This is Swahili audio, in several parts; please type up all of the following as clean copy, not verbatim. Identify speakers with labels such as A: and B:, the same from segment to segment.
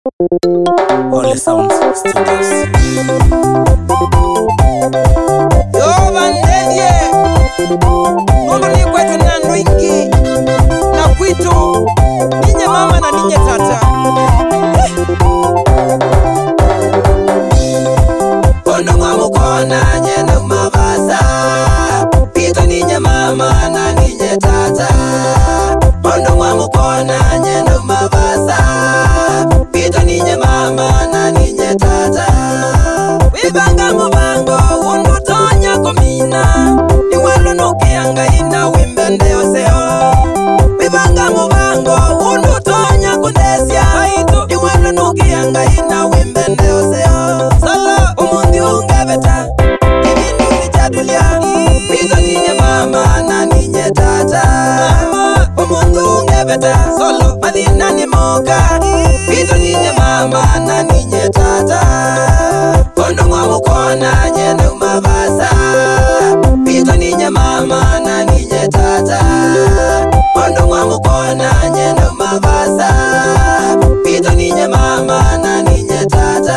A: Holy Sounds Studios.
B: Yo bandedie Nono ni kwetu nando ingi Na kwitu ninye mama na ninye tata Kondo mwamu kona nye umabasa Pito ninye mama na ninye tata Kondo mwamu kona nye umabasa Pito ninye mama na ninye tata Wibanga mubango undu tonya komina Iwalo nukianga ina wimbende yoseo Wibanga mubango undu tonya kundesia Iwalo nukianga ina wimbende yoseo Solo umundi ungebeta Ibinu nijadulia Pito ninye mama na ninye tata Umundu ungebeta Solo madina ni moka Pito ninye mama na ninye tata Kondo mwamu kona nye umabasa Pito ninye mama na ninye tata Kondo mwamu kona nye umabasa Pito ninye mama na ninye tata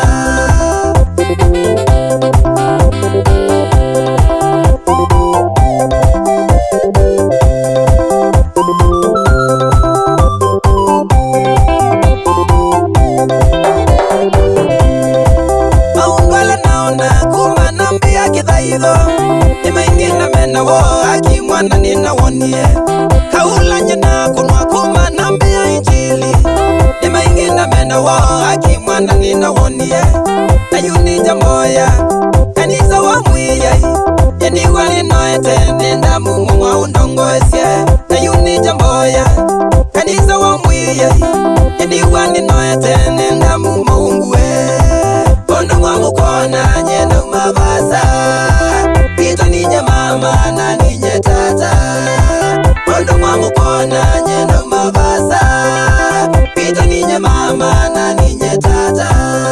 B: Ima ingina mena wo aki mwana nina wonie Kaula njena kunwa kuma nambi ya injili Ima ingina mena wo aki mwana nina wonie Ayuni jamoya kanisa wa mwiya Yeni wali noete nenda mumu mwa undongo esye Ayuni jamoya kanisa wa mwiya Yeni wali noete nenda mumu unguwe Kondo mwamu kona nyena umabasa Pito ninye mama na ninye tata Kondo mwamu kona nyena umabasa Pito ninye mama na ninye tata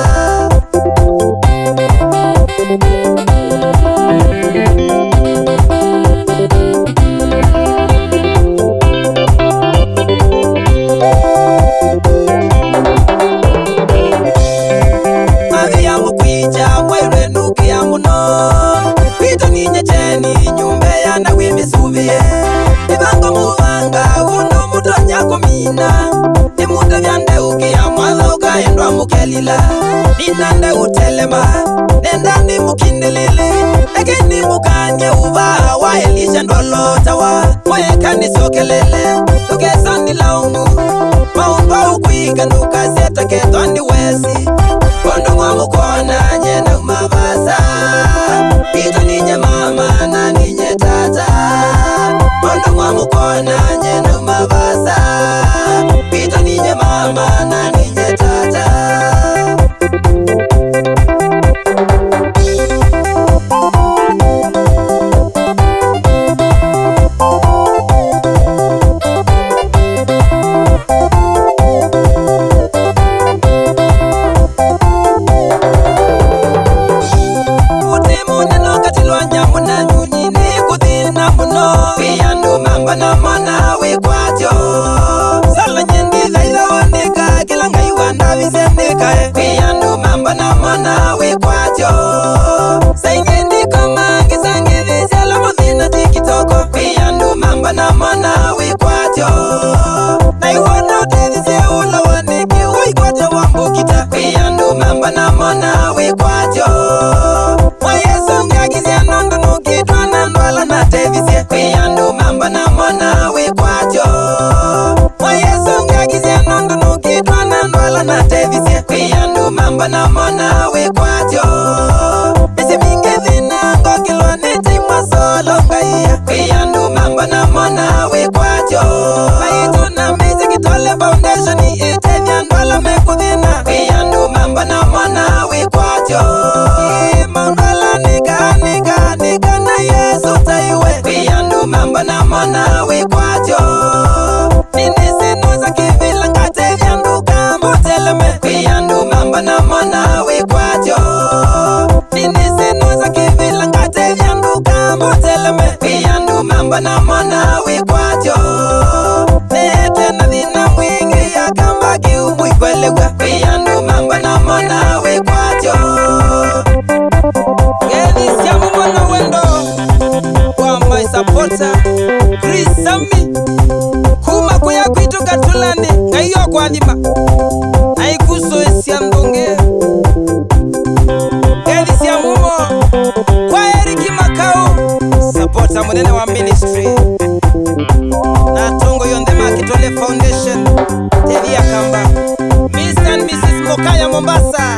B: Mavi ya mkwija mwewe nuki ya muno Pito ninye cheni nyumbe ya na wimi suvie Ibango muvanga uno mutonya komina Imuta vyande uki ya mwadha ukaendwa mukelila Ninande utelema Nenda ni mukindelele Ekini mukanye uva wa elisha ndolota wa Moye kanisokelele Tukesani laumu Maumba ukuiga nukaseta ketwani wesi Kondo mwamu kona nyena umabasa Pito ninye mama na ninye tata Kondo mwamu kona nyena umabasa Pito ninye mama na ninye tata na mana we kwatyo Sala nyendi zaila wandeka Kila ngai wanda visendeka Kuyandu mamba na mana we kwatyo Saingendi kama kisange visela muthina tikitoko Kuyandu mamba na mana we kwatyo Na iwana utethise ula wandeki Ui kwatyo wambukita Kuyandu mamba na mana we kwatyo Mwa Yesu ngakizia nondo nukitwa na ndwala na tevise Kuyandu mamba na mana we kwatyo Mwa Yesu ngakizia nondo nukitwa na ndwala na tevise Kuyandu mamba na mana we kwatyo Isi minge vina ngokilwa nete masolo ngaiya Kuyandu mamba na mana we kwatyo Maitu na mizi kitole foundation ite vya ndwala mekudhina Kuyandu mamba na mana we kwatyo Mandala nika na Yesu taiwe Kuyandu mamba na mana we kwatyo Nini sinu za kivila ngate vya nduka moteleme Kuyandu mamba na mana we kwatyo Nini sinu za kivila ngate vya nduka moteleme Kuyandu mamba na mana we kwatyo Nete na dhina mwingi ya kamba kiumbu ikwelewa Kuyandu Kaya Mombasa.